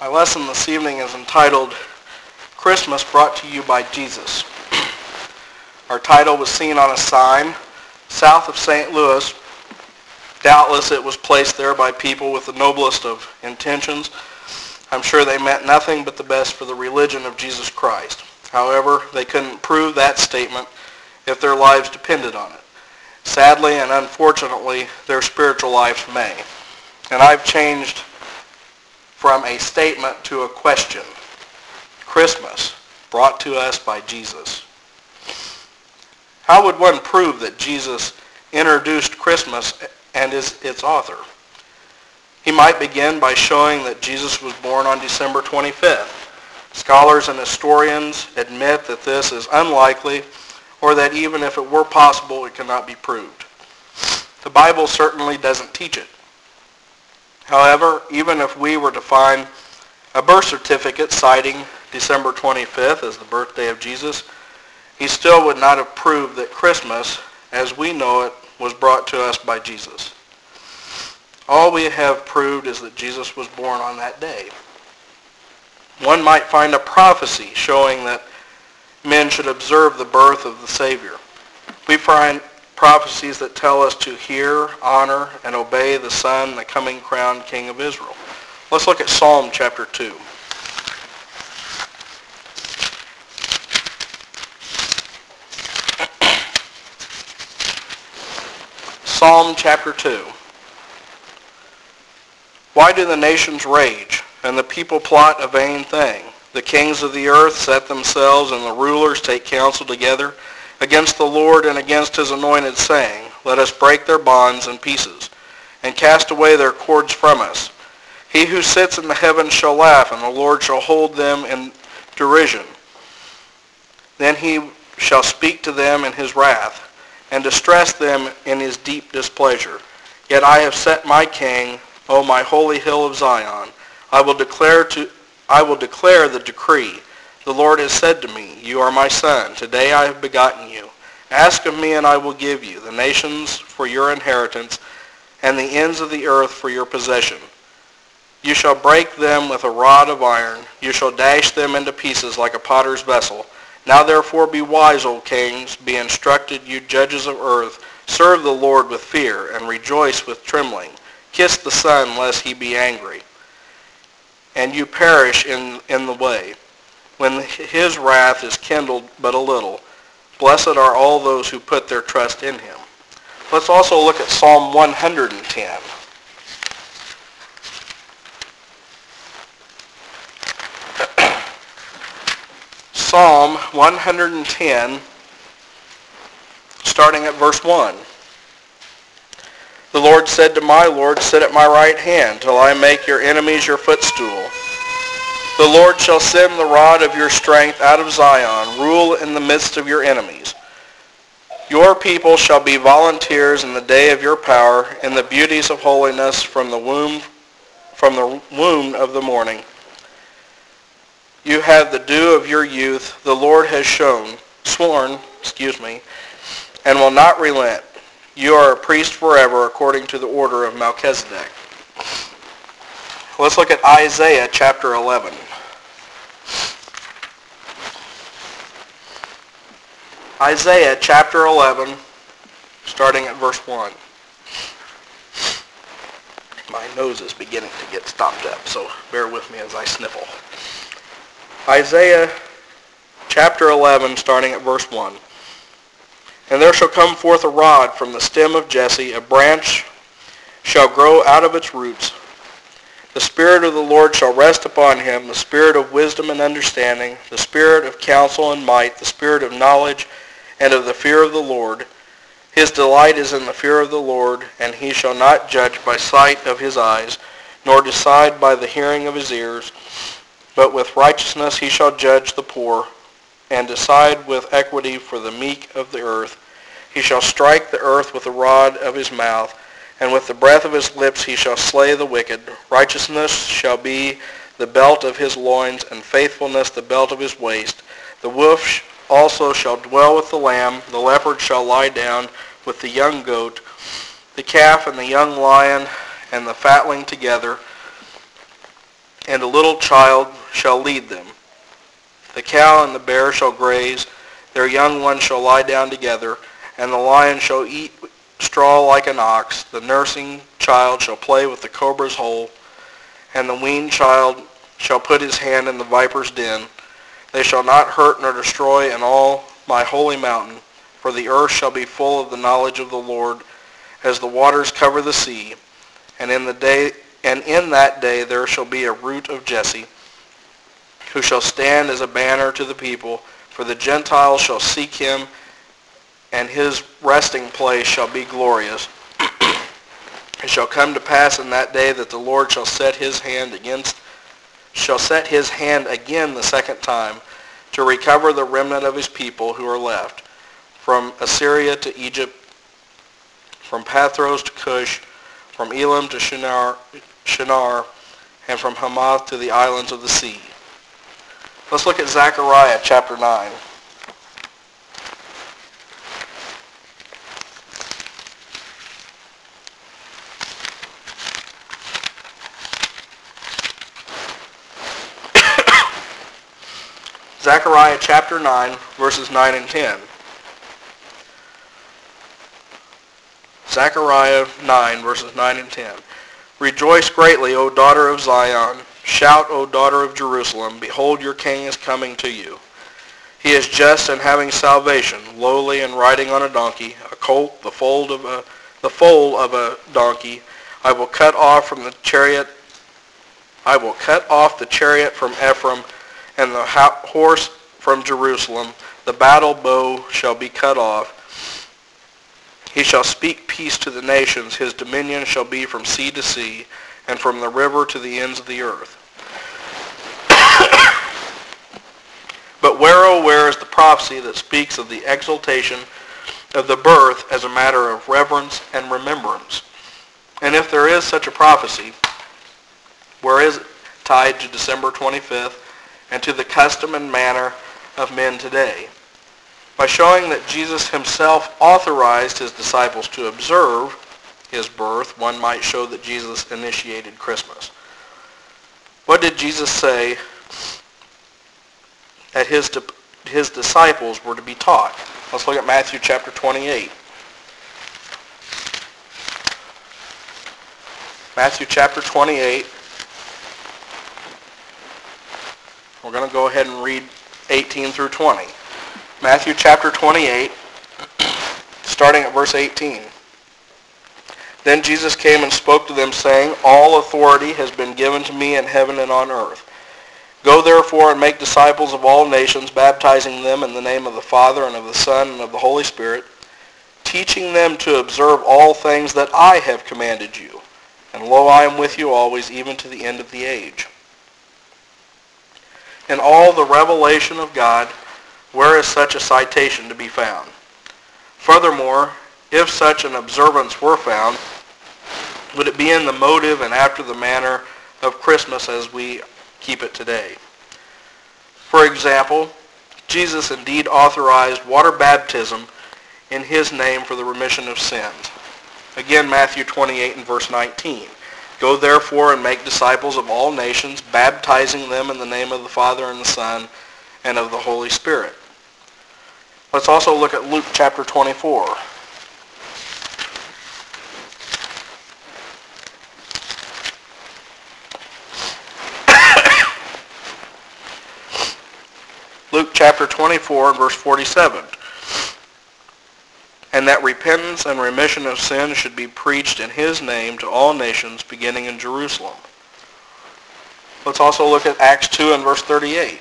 My lesson this evening is entitled, Christmas Brought to You by Jesus. Our title was seen on a sign south of St. Louis. Doubtless it was placed there by people with the noblest of intentions. I'm sure they meant nothing but the best for the religion of Jesus Christ. However, they couldn't prove that statement if their lives depended on it. Sadly and unfortunately, their spiritual lives may. And I've changed from a statement to a question. Christmas, brought to us by Jesus. How would one prove that Jesus introduced Christmas and is its author? He might begin by showing that Jesus was born on December 25th. Scholars and historians admit that this is unlikely, or that even if it were possible, it cannot be proved. The Bible certainly doesn't teach it. However, even if we were to find a birth certificate citing December 25th as the birthday of Jesus, he still would not have proved that Christmas, as we know it, was brought to us by Jesus. All we have proved is that Jesus was born on that day. One might find a prophecy showing that men should observe the birth of the Savior. We find prophecies that tell us to hear, honor, and obey the Son, the coming crowned King of Israel. Let's look at Psalm chapter 2. Psalm chapter 2. Why do the nations rage, and the people plot a vain thing? The kings of the earth set themselves, and the rulers take counsel together against the Lord and against his anointed, saying, Let us break their bonds in pieces, and cast away their cords from us. He who sits in the heavens shall laugh, and the Lord shall hold them in derision. Then he shall speak to them in his wrath, and distress them in his deep displeasure. Yet I have set my king, O my holy hill of Zion. I will declare the decree. The Lord has said to me, You are my son. Today I have begotten you. Ask of me, and I will give you the nations for your inheritance, and the ends of the earth for your possession. You shall break them with a rod of iron. You shall dash them into pieces like a potter's vessel. Now therefore be wise, O kings. Be instructed, you judges of earth. Serve the Lord with fear, and rejoice with trembling. Kiss the Son, lest he be angry, and you perish in the way, when his wrath is kindled but a little. Blessed are all those who put their trust in him. Let's also look at Psalm 110. Psalm 110, starting at verse 1. The Lord said to my Lord, Sit at my right hand, till I make your enemies your footstool. The Lord shall send the rod of your strength out of Zion, rule in the midst of your enemies. Your people shall be volunteers in the day of your power, in the beauties of holiness from the womb of the morning. You have the dew of your youth. The Lord has sworn, and will not relent. You are a priest forever, according to the order of Melchizedek. Let's look at Isaiah chapter 11. Isaiah chapter 11, starting at verse 1. My nose is beginning to get stopped up, so bear with me as I sniffle. Isaiah chapter 11, starting at verse 1. And there shall come forth a rod from the stem of Jesse, a branch shall grow out of its roots. The Spirit of the Lord shall rest upon him, the Spirit of wisdom and understanding, the Spirit of counsel and might, the Spirit of knowledge and of the fear of the Lord. His delight is in the fear of the Lord, and he shall not judge by sight of his eyes, nor decide by the hearing of his ears. But with righteousness he shall judge the poor, and decide with equity for the meek of the earth. He shall strike the earth with the rod of his mouth, and with the breath of his lips he shall slay the wicked. Righteousness shall be the belt of his loins, and faithfulness the belt of his waist. The wolf also shall dwell with the lamb. The leopard shall lie down with the young goat. The calf and the young lion and the fatling together. and a little child shall lead them. The cow and the bear shall graze, their young ones shall lie down together, and the lion shall eat straw like an ox. The nursing child shall play with the cobra's hole, and the weaned child shall put his hand in the viper's den. They shall not hurt nor destroy in all my holy mountain, for the earth shall be full of the knowledge of the Lord, as the waters cover the sea. And in that day there shall be a root of Jesse, who shall stand as a banner to the people, for the Gentiles shall seek him, and his resting place shall be glorious. It shall come to pass in that day that the Lord shall set his hand again the second time, to recover the remnant of his people who are left, from Assyria to Egypt, from Pathros to Cush, from Elam to Shinar, and from Hamath to the islands of the sea. Let's look at Zechariah chapter 9. Zechariah chapter 9, verses 9 and 10. Zechariah 9, verses 9 and 10. Rejoice greatly, O daughter of Zion. Shout, O daughter of Jerusalem. Behold, your king is coming to you. He is just and having salvation, lowly and riding on a donkey, a colt, the foal of a donkey. I will cut off the chariot from Ephraim, and the horse from Jerusalem. The battle bow shall be cut off. He shall speak peace to the nations. His dominion shall be from sea to sea, and from the river to the ends of the earth. But where, oh, where is the prophecy that speaks of the exaltation of the birth as a matter of reverence and remembrance? And if there is such a prophecy, where is it tied to December 25th and to the custom and manner of men today? By showing that Jesus himself authorized his disciples to observe his birth, one might show that Jesus initiated Christmas. What did Jesus say that his disciples were to be taught? Let's look at Matthew chapter 28. Matthew chapter 28. We're going to go ahead and read 18 through 20. Matthew chapter 28, starting at verse 18. Then Jesus came and spoke to them, saying, All authority has been given to me in heaven and on earth. Go therefore and make disciples of all nations, baptizing them in the name of the Father and of the Son and of the Holy Spirit, teaching them to observe all things that I have commanded you. And lo, I am with you always, even to the end of the age. In all the revelation of God, where is such a citation to be found? Furthermore, if such an observance were found, would it be in the motive and after the manner of Christmas as we keep it today? For example, Jesus indeed authorized water baptism in his name for the remission of sins. Again, Matthew 28 and verse 19. Go therefore and make disciples of all nations, baptizing them in the name of the Father and the Son and of the Holy Spirit. Let's also look at Luke chapter 24. Luke chapter 24 and verse 47. And that repentance and remission of sins should be preached in his name to all nations, beginning in Jerusalem. Let's also look at Acts 2 and verse 38.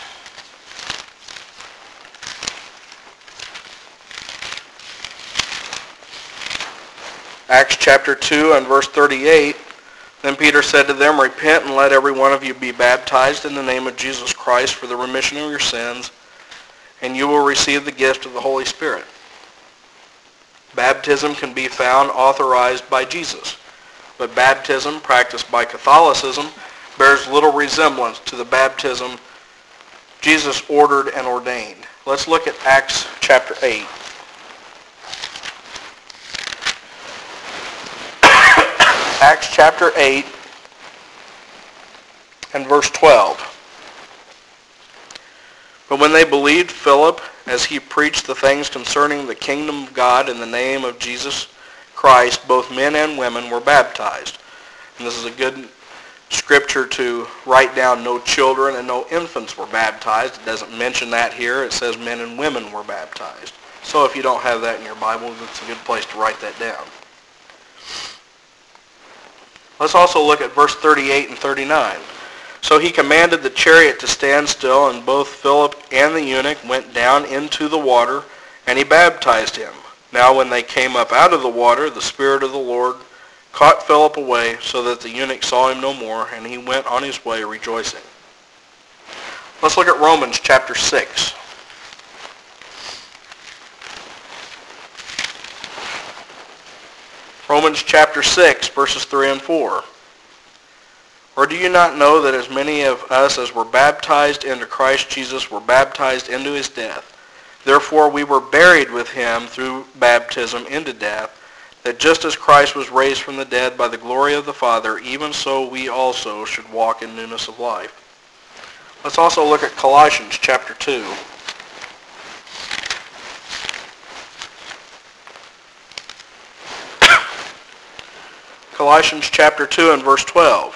Acts chapter 2 and verse 38, Then Peter said to them, Repent and let every one of you be baptized in the name of Jesus Christ for the remission of your sins, and you will receive the gift of the Holy Spirit. Baptism can be found authorized by Jesus, but baptism practiced by Catholicism bears little resemblance to the baptism Jesus ordered and ordained. Let's look at Acts chapter 8. Acts chapter 8 and verse 12. But when they believed Philip as he preached the things concerning the kingdom of God in the name of Jesus Christ, both men and women were baptized. And this is a good scripture to write down. No children and no infants were baptized. It doesn't mention that here. It says men and women were baptized. So if you don't have that in your Bible, it's a good place to write that down. Let's also look at verse 38 and 39. So he commanded the chariot to stand still, and both Philip and the eunuch went down into the water, and he baptized him. Now when they came up out of the water, the Spirit of the Lord caught Philip away, so that the eunuch saw him no more, and he went on his way rejoicing. Let's look at Romans chapter 6. Romans chapter 6, verses 3 and 4. Or do you not know that as many of us as were baptized into Christ Jesus were baptized into his death? Therefore we were buried with him through baptism into death, that just as Christ was raised from the dead by the glory of the Father, even so we also should walk in newness of life. Let's also look at Colossians chapter 2. Colossians chapter 2 and verse 12.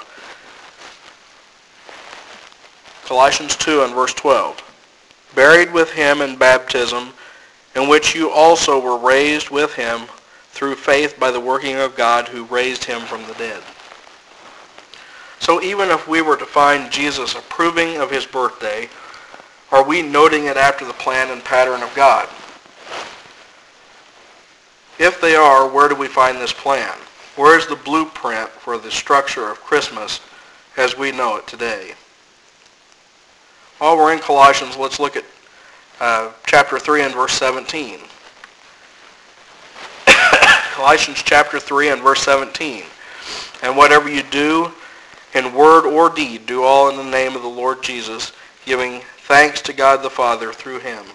Colossians 2 and verse 12. Buried with him in baptism, in which you also were raised with him through faith by the working of God who raised him from the dead. So even if we were to find Jesus approving of his birthday, are we noting it after the plan and pattern of God? If they are, where do we find this plan? Where is the blueprint for the structure of Christmas as we know it today? While we're in Colossians, let's look at chapter 3 and verse 17. Colossians chapter 3 and verse 17. And whatever you do in word or deed, do all in the name of the Lord Jesus, giving thanks to God the Father through him.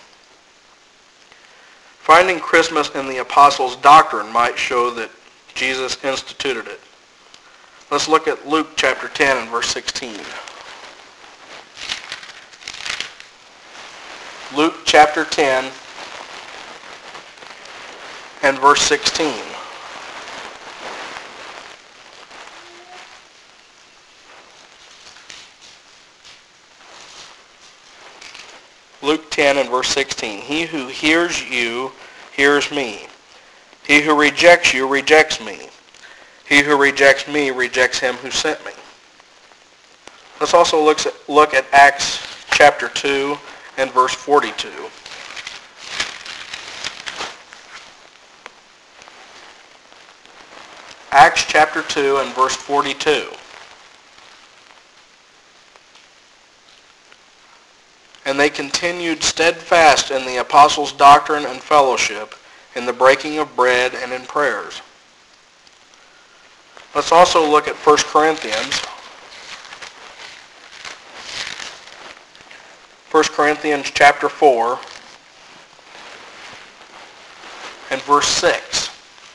Finding Christmas in the apostles' doctrine might show that Jesus instituted it. Let's look at Luke chapter 10 and verse 16. Luke chapter 10 and verse 16. Luke 10 and verse 16. He who hears you hears me. He who rejects you rejects me. He who rejects me rejects him who sent me. Let's also look at Acts chapter 2 and verse 42. Acts chapter 2 and verse 42. And they continued steadfast in the apostles' doctrine and fellowship, in the breaking of bread and in prayers. Let's also look at 1 Corinthians. 1 Corinthians chapter 4 and verse 6.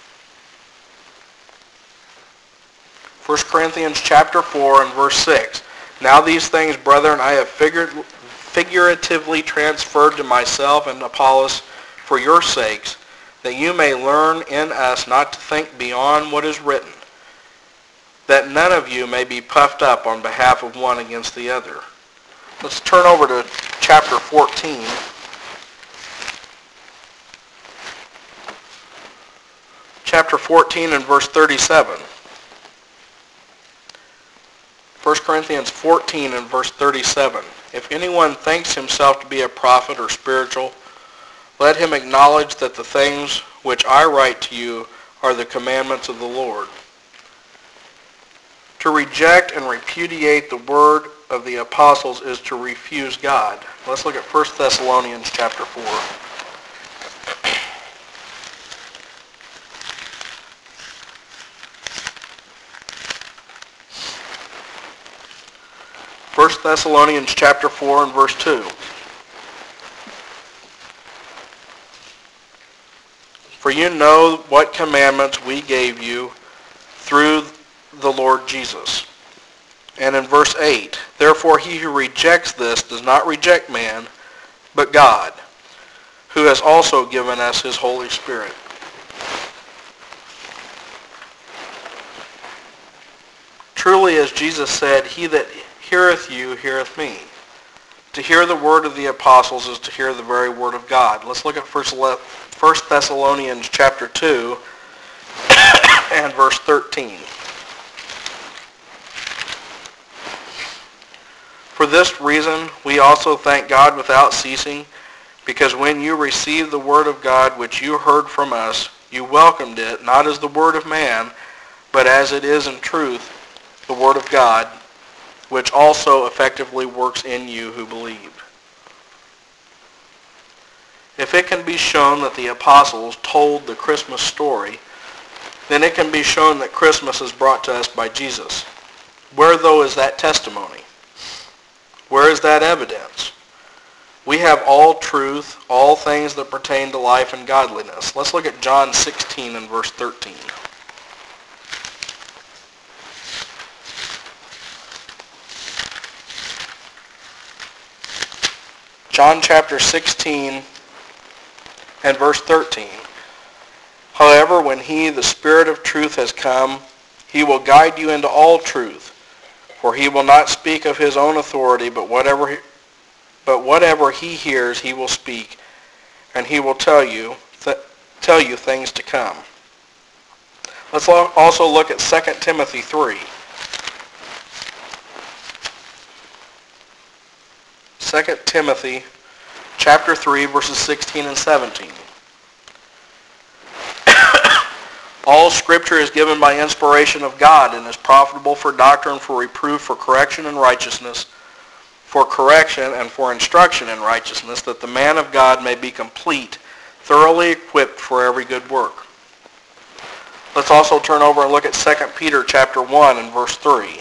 1 Corinthians chapter 4 and verse 6. Now these things, brethren, I have figuratively transferred to myself and Apollos for your sakes, that you may learn in us not to think beyond what is written, that none of you may be puffed up on behalf of one against the other. Let's turn over to chapter 14. Chapter 14 and verse 37. 1 Corinthians 14 and verse 37. If anyone thinks himself to be a prophet or spiritual, let him acknowledge that the things which I write to you are the commandments of the Lord. To reject and repudiate the word of the apostles is to refuse God. Let's look at 1 Thessalonians chapter 4. 1 Thessalonians chapter 4 and verse 2. For you know what commandments we gave you through the Lord Jesus. And in verse 8, therefore he who rejects this does not reject man, but God, who has also given us his Holy Spirit. Truly, as Jesus said, he that heareth you heareth me. To hear the word of the apostles is to hear the very word of God. Let's look at 1 Thessalonians chapter 2 and verse 13. For this reason we also thank God without ceasing, because when you received the word of God which you heard from us, you welcomed it, not as the word of man, but as it is in truth, the word of God, which also effectively works in you who believe. If it can be shown that the apostles told the Christmas story, then it can be shown that Christmas is brought to us by Jesus. Where, though, is that testimony? Where is that evidence? We have all truth, all things that pertain to life and godliness. Let's look at John 16 and verse 13. John chapter 16 and verse 13. However, when he, the Spirit of truth, has come, he will guide you into all truth. For he will not speak of his own authority, but whatever he hears he will speak, and he will tell you things to come. Let's also look at 2 Timothy 3. 2 Timothy chapter 3, verses 16 and 17. All Scripture is given by inspiration of God and is profitable for doctrine, for reproof, for correction in righteousness, for correction and for instruction in righteousness, that the man of God may be complete, thoroughly equipped for every good work. Let's also turn over and look at 2 Peter chapter 1 and verse 3.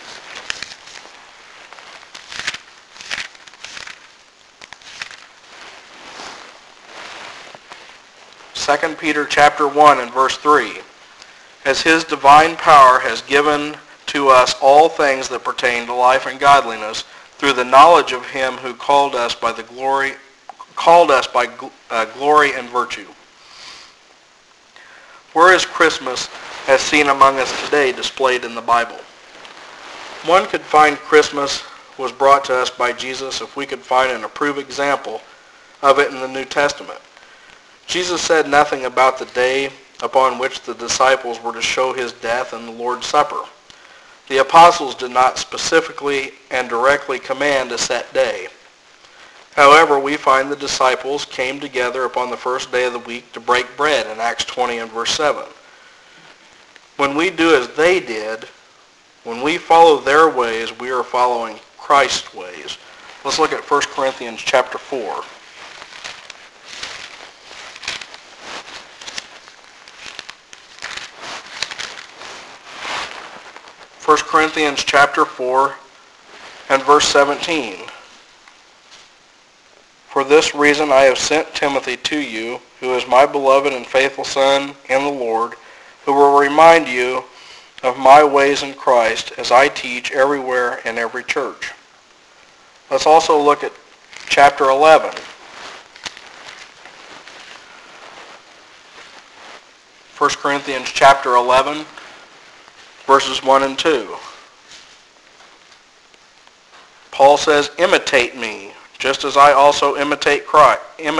Second Peter chapter 1 and verse 3. As his divine power has given to us all things that pertain to life and godliness, through the knowledge of him who called us by glory and virtue. Where is Christmas, as seen among us today, displayed in the Bible? One could find Christmas was brought to us by Jesus if we could find an approved example of it in the New Testament. Jesus said nothing about the day upon which the disciples were to show his death in the Lord's Supper. The apostles did not specifically and directly command a set day. However, we find the disciples came together upon the first day of the week to break bread in Acts 20 and verse 7. When we do as they did, when we follow their ways, we are following Christ's ways. Let's look at 1 Corinthians chapter 4. 1 Corinthians chapter 4 and verse 17. For this reason I have sent Timothy to you, who is my beloved and faithful son in the Lord, who will remind you of my ways in Christ as I teach everywhere in every church. Let's also look at chapter 11. 1 Corinthians chapter 11. Verses 1 and 2. Paul says, imitate me, just as I also imitate Christ.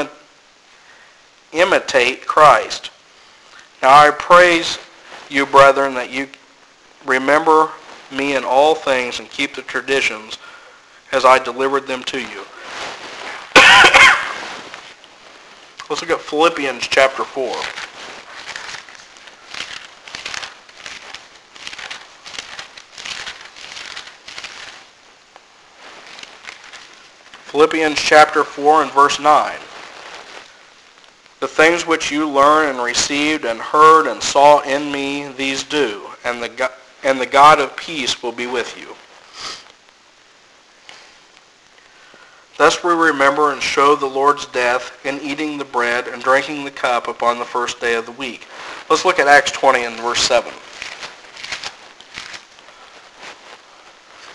Now I praise you, brethren, that you remember me in all things and keep the traditions as I delivered them to you. Let's look at Philippians chapter 4. Philippians chapter 4 and verse 9. The things which you learned and received and heard and saw in me, these do, and the God of peace will be with you. Thus we remember and show the Lord's death in eating the bread and drinking the cup upon the first day of the week. Let's look at Acts 20 and verse 7.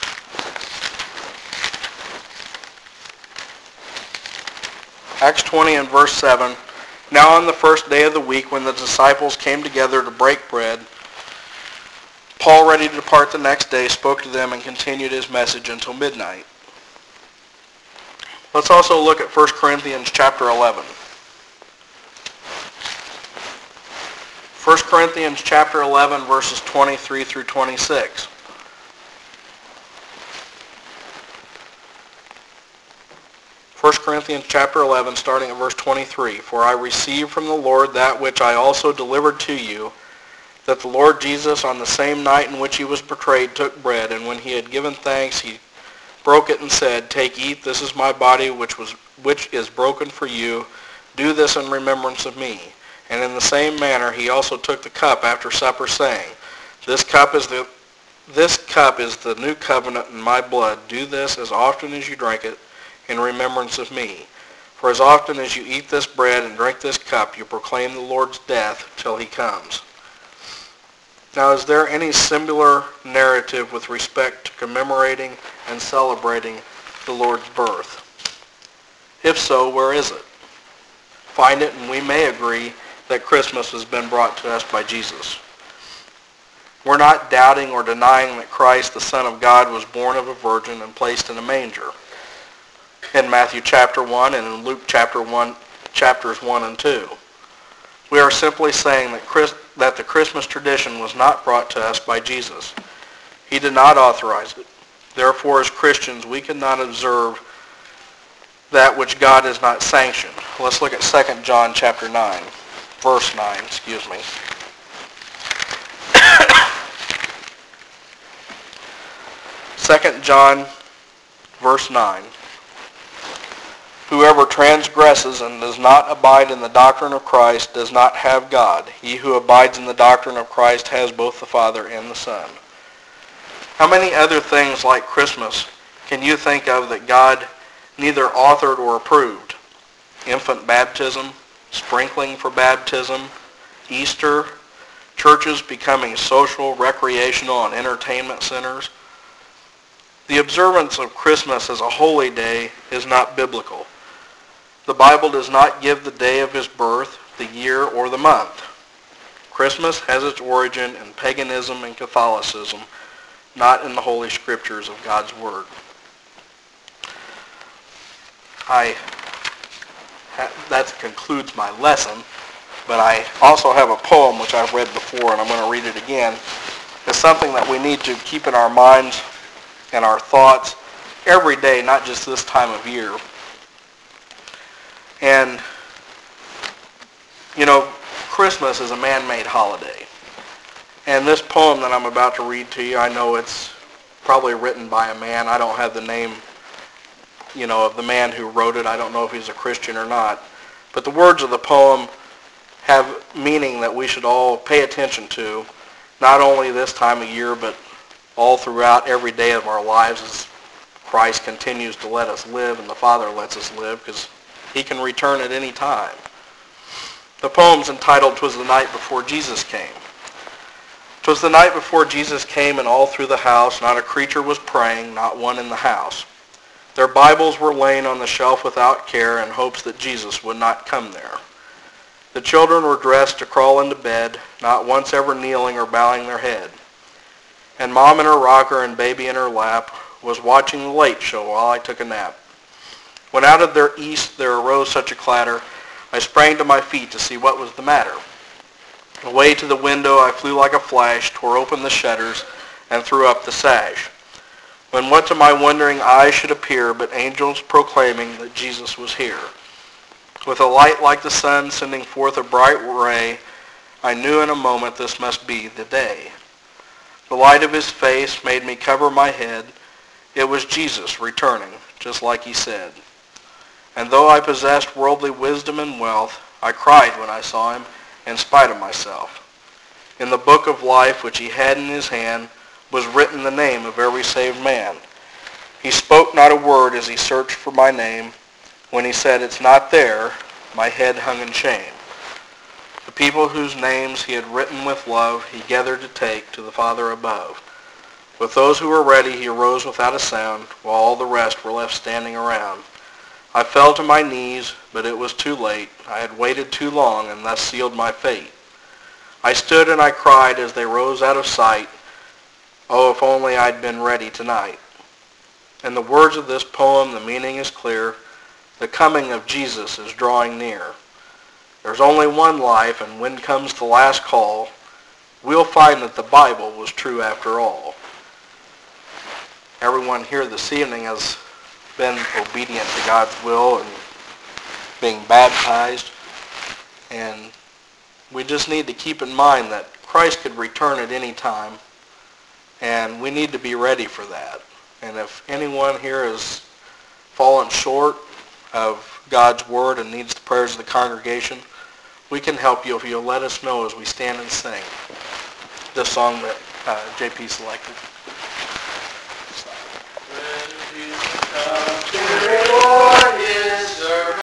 Acts 20 and verse 7. Now on the first day of the week, when the disciples came together to break bread, Paul, ready to depart the next day, spoke to them and continued his message until midnight. Let's also look at 1 Corinthians chapter 11. 1 Corinthians chapter 11, verses 23 through 26. First Corinthians chapter 11, starting at verse 23. For I received from the Lord that which I also delivered to you, that the Lord Jesus, on the same night in which he was betrayed, took bread, and when he had given thanks, he broke it and said, Take, eat, this is my body, which is broken for you. Do this in remembrance of me. And in the same manner he also took the cup after supper, saying, This cup is the new covenant in my blood. Do this as often as you drink it in remembrance of me. For as often as you eat this bread and drink this cup, you proclaim the Lord's death till he comes. Now, is there any similar narrative with respect to commemorating and celebrating the Lord's birth? If so, where is it? Find it, and we may agree that Christmas has been brought to us by Jesus. We're not doubting or denying that Christ, the Son of God, was born of a virgin and placed in a manger in Matthew chapter 1 and in Luke chapters 1 and 2. We are simply saying that the Christmas tradition was not brought to us by Jesus. He did not authorize it. Therefore, as Christians, we cannot observe that which God has not sanctioned. Let's look at 2 John chapter 9, verse 9, excuse me. 2 John, verse 9. Whoever transgresses and does not abide in the doctrine of Christ does not have God. He who abides in the doctrine of Christ has both the Father and the Son. How many other things like Christmas can you think of that God neither authored or approved? Infant baptism, sprinkling for baptism, Easter, churches becoming social, recreational, and entertainment centers. The observance of Christmas as a holy day is not biblical. The Bible does not give the day of his birth, the year, or the month. Christmas has its origin in paganism and Catholicism, not in the Holy Scriptures of God's Word. That concludes my lesson, but I also have a poem which I've read before, and I'm going to read it again. It's something that we need to keep in our minds and our thoughts every day, not just this time of year. And, Christmas is a man-made holiday. And this poem that I'm about to read to you, I know it's probably written by a man. I don't have the name, of the man who wrote it. I don't know if he's a Christian or not. But the words of the poem have meaning that we should all pay attention to, not only this time of year, but all throughout every day of our lives as Christ continues to let us live and the Father lets us live, because he can return at any time. The poem's entitled, "'Twas the Night Before Jesus Came." 'Twas the night before Jesus came, and all through the house not a creature was praying, not one in the house. Their Bibles were laying on the shelf without care in hopes that Jesus would not come there. The children were dressed to crawl into bed, not once ever kneeling or bowing their head. And Mom in her rocker and Baby in her lap was watching the late show while I took a nap. When out of their east there arose such a clatter, I sprang to my feet to see what was the matter. Away to the window I flew like a flash, tore open the shutters, and threw up the sash. When what to my wondering eyes should appear but angels proclaiming that Jesus was here. With a light like the sun sending forth a bright ray, I knew in a moment this must be the day. The light of his face made me cover my head. It was Jesus returning, just like he said. And though I possessed worldly wisdom and wealth, I cried when I saw him in spite of myself. In the book of life which he had in his hand was written the name of every saved man. He spoke not a word as he searched for my name. When he said, "It's not there," my head hung in shame. The people whose names he had written with love he gathered to take to the Father above. With those who were ready he arose without a sound, while all the rest were left standing around. I fell to my knees, but it was too late. I had waited too long and thus sealed my fate. I stood and I cried as they rose out of sight. Oh, if only I'd been ready tonight. In the words of this poem, the meaning is clear. The coming of Jesus is drawing near. There's only one life, and when comes the last call, we'll find that the Bible was true after all. Everyone here this evening has been obedient to God's will and being baptized, and we just need to keep in mind that Christ could return at any time, and we need to be ready for that. And if anyone here has fallen short of God's word and needs the prayers of the congregation, we can help you if you'll let us know as we stand and sing this song that JP selected.